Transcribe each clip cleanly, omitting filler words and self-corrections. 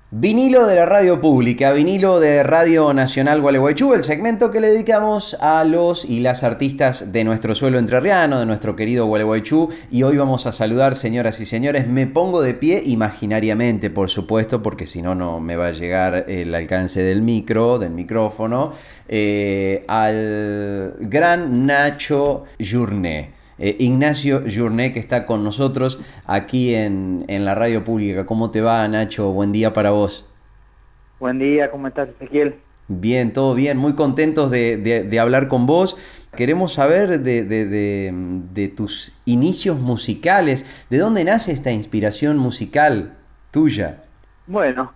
Vinilo de la radio pública, vinilo de Radio Nacional Gualeguaychú, el segmento que le dedicamos a los y las artistas de nuestro suelo entrerriano, de nuestro querido Gualeguaychú. Y hoy vamos a saludar, señoras y señores, me pongo de pie imaginariamente, por supuesto, porque si no, no me va a llegar el alcance del micrófono, al gran Nacho Journé. Ignacio Journé, que está con nosotros aquí en la radio pública. ¿Cómo te va, Nacho? Buen día para vos. Buen día, ¿cómo estás, Ezequiel? Bien, todo bien, muy contentos de hablar con vos. Queremos saber de tus inicios musicales, de dónde nace esta inspiración musical tuya. Bueno,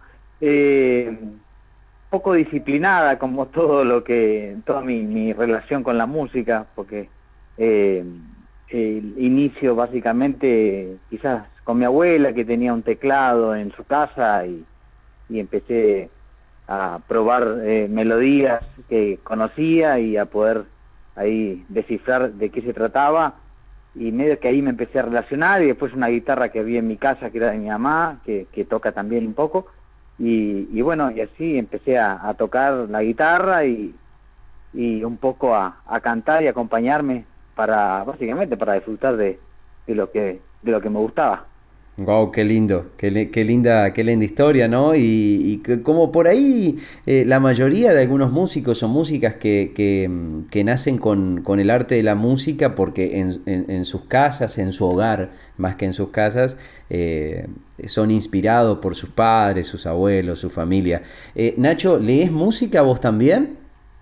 poco disciplinada como toda mi relación con la música, porque eh, el inicio básicamente quizás con mi abuela que tenía un teclado en su casa y empecé a probar melodías que conocía y a poder ahí descifrar de qué se trataba, y medio que ahí me empecé a relacionar, y después una guitarra que había en mi casa que era de mi mamá, que toca también un poco, y bueno, y así empecé a tocar la guitarra y un poco a cantar y acompañarme básicamente para disfrutar de lo que me gustaba. Wow, qué lindo, qué linda historia, ¿no? Como por ahí la mayoría de algunos músicos o músicas que nacen con el arte de la música porque en sus casas, en su hogar, más que en sus casas, son inspirados por sus padres, sus abuelos, su familia. Nacho, ¿lees música vos también?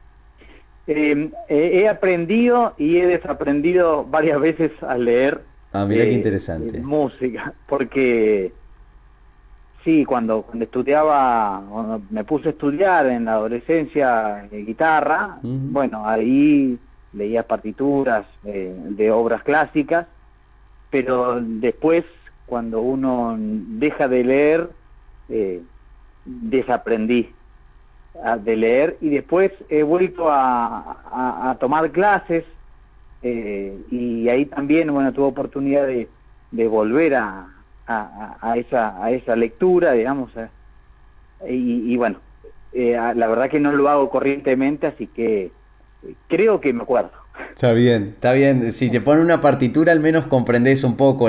He aprendido y he desaprendido varias veces al leer Ah, mira qué interesante. música, porque sí, cuando estudiaba, cuando me puse a estudiar en la adolescencia guitarra, Ujú. bueno, ahí leía partituras de obras clásicas, pero después, cuando uno deja de leer, eh, desaprendí de leer, y después he vuelto a tomar clases, y ahí también, bueno, tuve oportunidad de volver a esa lectura, digamos, y bueno, la verdad que no lo hago corrientemente, así que creo que me acuerdo. Está bien, está bien. Si te ponen una partitura, al menos comprendés un poco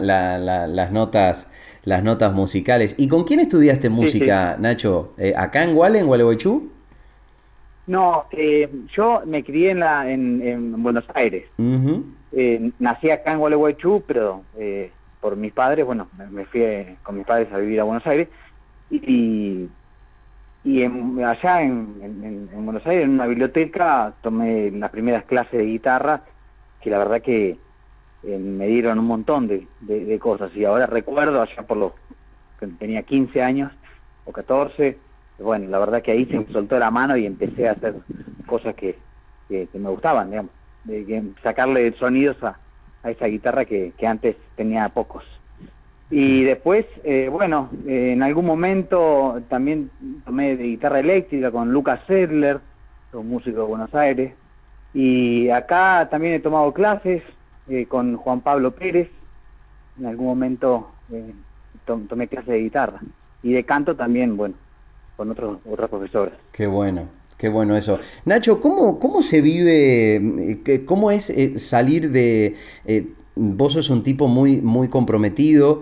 las notas musicales. ¿Y con quién estudiaste Sí, sí. música, Nacho? ¿Acá en Guale, en Gualeguaychú? No, yo me crié en Buenos Aires. Ujú. Nací acá en Gualeguaychú, pero por mis padres, bueno, me fui con mis padres a vivir a Buenos Aires, y, allá en Buenos Aires, en una biblioteca, tomé las primeras clases de guitarra, que la verdad que me dieron un montón de cosas, y ahora recuerdo allá que tenía 15 años o 14, bueno, la verdad que ahí se me soltó la mano y empecé a hacer cosas que me gustaban, digamos, de sacarle sonidos a esa guitarra que antes tenía pocos. Y después, bueno, en algún momento también tomé de guitarra eléctrica con Lucas Sedler, un músico de Buenos Aires, y acá también he tomado clases con Juan Pablo Pérez. En algún momento tomé clases de guitarra, y de canto también, bueno, con otros profesores. Qué bueno eso. Nacho, ¿cómo se vive, cómo es salir vos sos un tipo muy comprometido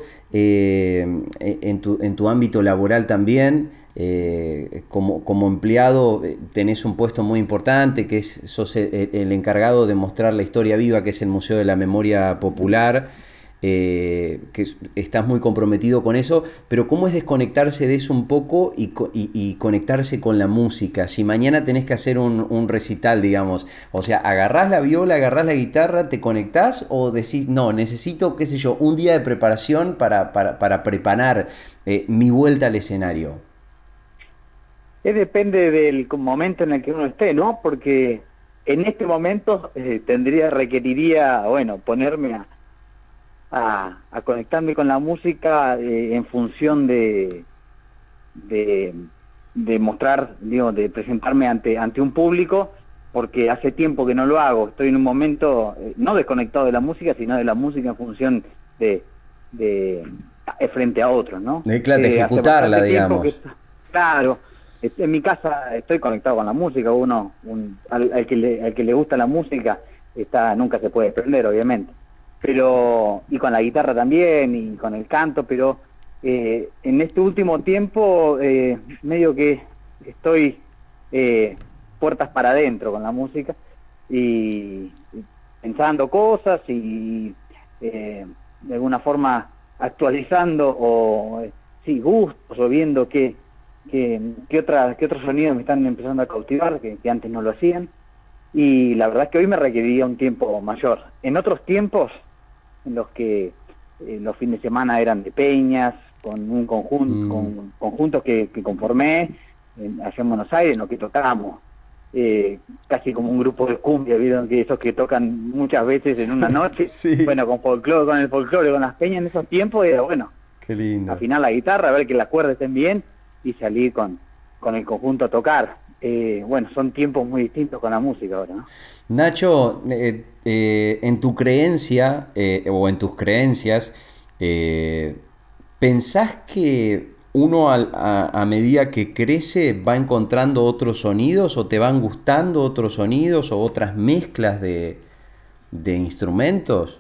en tu ámbito laboral también, como empleado tenés un puesto muy importante, sos el encargado de mostrar la historia viva, que es el Museo de la Memoria Popular. Que estás muy comprometido con eso, pero ¿cómo es desconectarse de eso un poco y conectarse con la música? Si mañana tenés que hacer un recital, digamos, o sea, ¿agarrás la viola, agarrás la guitarra, te conectás o decís, no, necesito, qué sé yo, un día de preparación para preparar mi vuelta al escenario? Depende del momento en el que uno esté, ¿no? Porque en este momento requeriría, bueno, ponerme a conectarme con la música en función de, de mostrar, digo, de presentarme ante un público, porque hace tiempo que no lo hago. Estoy en un momento no desconectado de la música, sino de la música en función de, de frente a otros, ¿no? Claro, de ejecutarla, digamos. Claro, en mi casa estoy conectado con la música, al que le gusta la música nunca se puede desprender, obviamente, pero y con la guitarra también y con el canto, pero en este último tiempo medio que estoy puertas para adentro con la música y pensando cosas y de alguna forma actualizando o gustos o viendo qué otros sonidos me están empezando a cautivar que antes no lo hacían, y la verdad es que hoy me requeriría un tiempo mayor. En otros tiempos en los que los fines de semana eran de peñas con un con conjuntos que conformé allá en Buenos Aires, en lo que tocábamos casi como un grupo de cumbia, ¿vieron? Que esos que tocan muchas veces en una noche. Sí. Bueno, con el folclore, con las peñas en esos tiempos era bueno. Qué lindo. Afinar la guitarra, ver que las cuerdas estén bien y salir con el conjunto a tocar. Bueno, son tiempos muy distintos con la música ahora, ¿no? Nacho, en tu creencia o en tus creencias, ¿pensás que uno a medida que crece va encontrando otros sonidos o te van gustando otros sonidos o otras mezclas de instrumentos?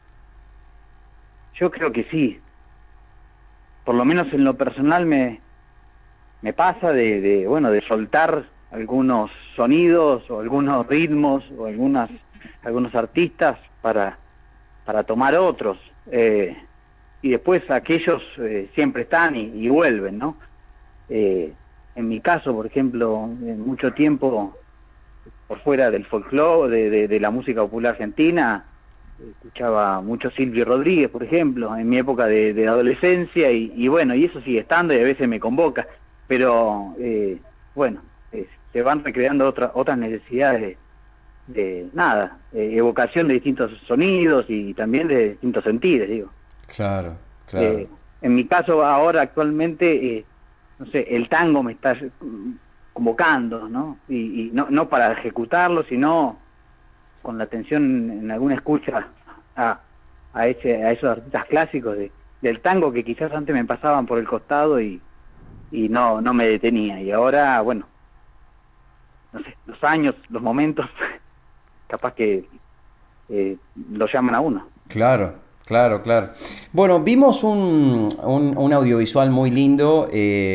Yo creo que sí. Por lo menos en lo personal me pasa de soltar algunos sonidos o algunos ritmos o algunos artistas para tomar otros. Y después aquellos siempre están y vuelven, ¿no? En mi caso, por ejemplo, en mucho tiempo, por fuera del folclore, de la música popular argentina, escuchaba mucho Silvio Rodríguez, por ejemplo, en mi época de adolescencia, y bueno, y eso sigue estando y a veces me convoca, pero se van recreando otras necesidades de evocación de distintos sonidos y también de distintos sentidos, digo. Claro. En mi caso ahora actualmente, no sé, el tango me está convocando, ¿no? Y no para ejecutarlo, sino con la atención en alguna escucha a esos artistas clásicos del tango que quizás antes me pasaban por el costado y no me detenía. Y ahora, bueno, no sé, los años, los momentos, capaz que lo llaman a uno. Claro. Bueno, vimos un audiovisual muy lindo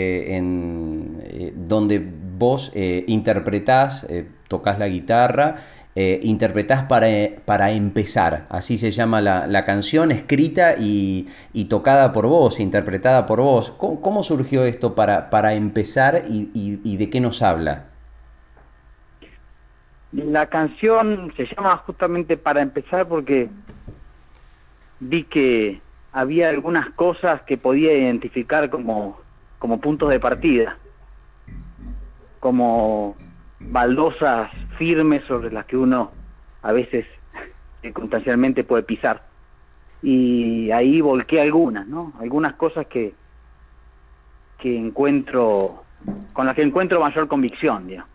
donde vos interpretás, tocas la guitarra, interpretás para empezar, así se llama la canción, escrita y tocada por vos, interpretada por vos. ¿Cómo surgió esto para empezar y de qué nos habla? La canción se llama justamente Para Empezar porque vi que había algunas cosas que podía identificar como puntos de partida, como baldosas firmes sobre las que uno a veces circunstancialmente puede pisar. Y ahí volqué algunas, ¿no? Algunas cosas que encuentro, con las que encuentro mayor convicción, digamos.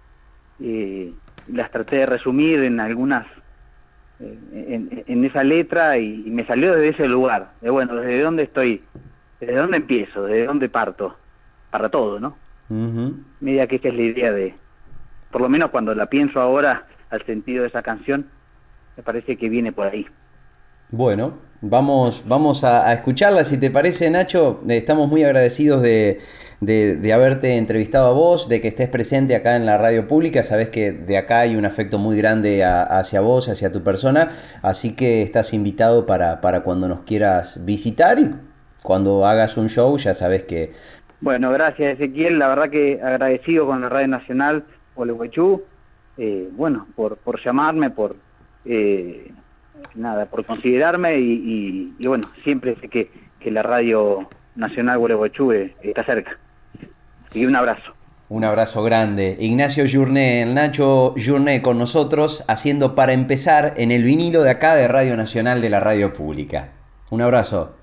Las traté de resumir en algunas en esa letra y me salió desde ese lugar, desde dónde estoy, desde dónde empiezo, desde dónde parto, para todo, ¿no? Media que esta es la idea por lo menos cuando la pienso ahora, al sentido de esa canción, me parece que viene por ahí. Bueno, vamos a escucharla, si te parece, Nacho. Estamos muy agradecidos de haberte entrevistado a vos, de que estés presente acá en la radio pública. Sabés que de acá hay un afecto muy grande hacia vos, hacia tu persona, así que estás invitado para cuando nos quieras visitar y cuando hagas un show, ya sabés que... Bueno, gracias, Ezequiel, la verdad que agradecido con la Radio Nacional Gualeguaychú, por llamarme, por considerarme y bueno, siempre sé que la Radio Nacional Gualeguaychú está cerca. Y un abrazo. Un abrazo grande. Ignacio Journé, el Nacho Journé con nosotros, haciendo Para Empezar en el vinilo de acá de Radio Nacional de la Radio Pública. Un abrazo.